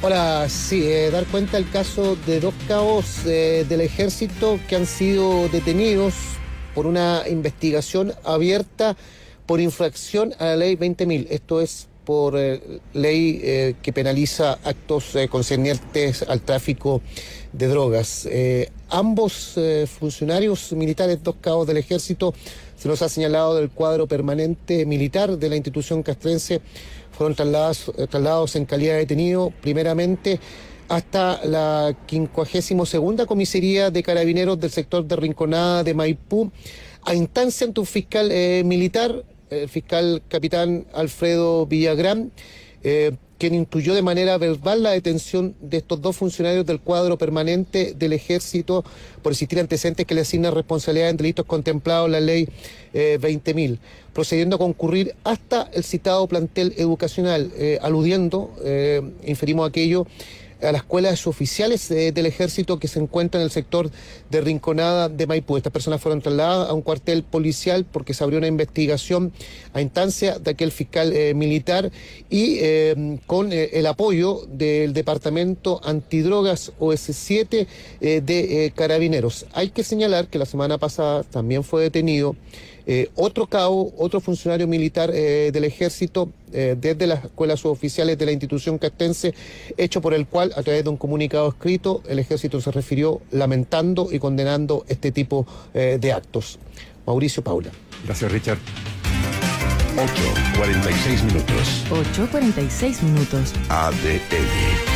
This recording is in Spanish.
Hola, sí, dar cuenta el caso de dos cabos del ejército que han sido detenidos por una investigación abierta por infracción a la ley 20.000. Esto es por ley que penaliza actos concernientes al tráfico de drogas. Ambos funcionarios militares, dos cabos del ejército, se nos ha señalado del cuadro permanente militar de la institución castrense, fueron trasladados en calidad de detenido, primeramente hasta la 52ª Comisaría de Carabineros del sector de Rinconada de Maipú, a instancia ante un fiscal militar, el fiscal capitán Alfredo Villagrán, quien instruyó de manera verbal la detención de estos dos funcionarios del cuadro permanente del Ejército por existir antecedentes que le asignan responsabilidad en delitos contemplados en la ley 20.000, procediendo a concurrir hasta el citado plantel educacional, aludiendo, inferimos aquello, a las escuelas suboficiales del Ejército que se encuentran en el sector de Rinconada de Maipú. Estas personas fueron trasladadas a un cuartel policial porque se abrió una investigación a instancia de aquel fiscal militar y con el apoyo del Departamento Antidrogas OS7 de Carabineros. Hay que señalar que la semana pasada también fue detenido otro cabo, otro funcionario militar del Ejército, desde las escuelas suboficiales de la institución castrense, hecho por el cual, a través de un comunicado escrito, el Ejército se refirió lamentando y condenando este tipo de actos. Mauricio, Paula. Gracias, Richard. 8:46 minutos. 8:46 minutos. ADN.